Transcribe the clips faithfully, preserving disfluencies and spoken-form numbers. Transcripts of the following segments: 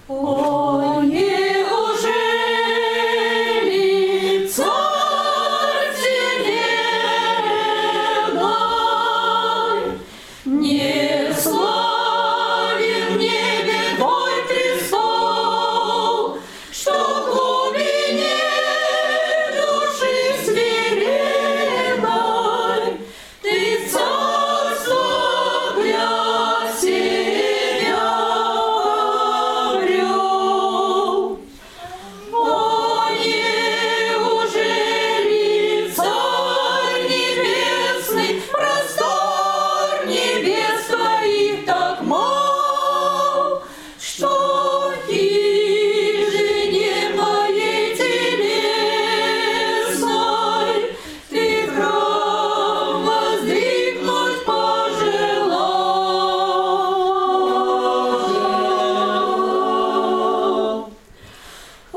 О, неужели Царь вселенной не славен в небе Твой престол, что в глубине души смиренной Ты царство для себя обрел? О, неужели Царь Небесный, простор небес Твоих так мал, что в хижине моей телесной Ты храм воздвигнуть пожелал? О,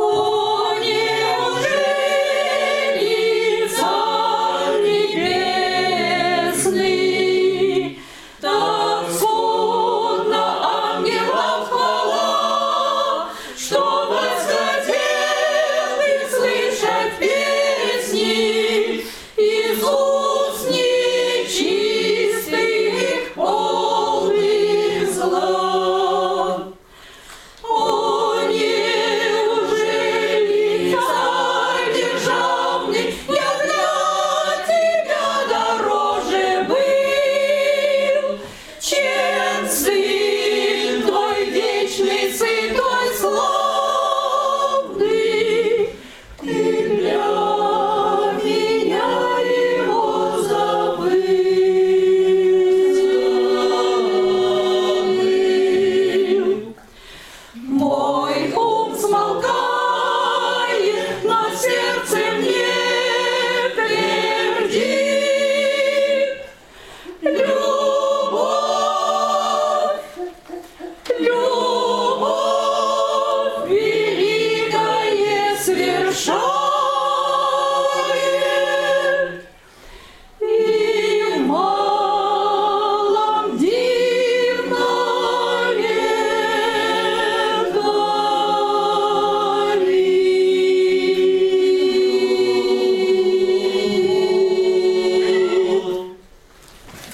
неужели Царь Небесный так судно ангелов хвала, что восхотел ты слышать песни из уст нечистых, полных зла? О, неужели Царь державный, я для Тебя дороже был, чем Сын Твой вечный, Сын Твой славный? Ты для меня Его забыл.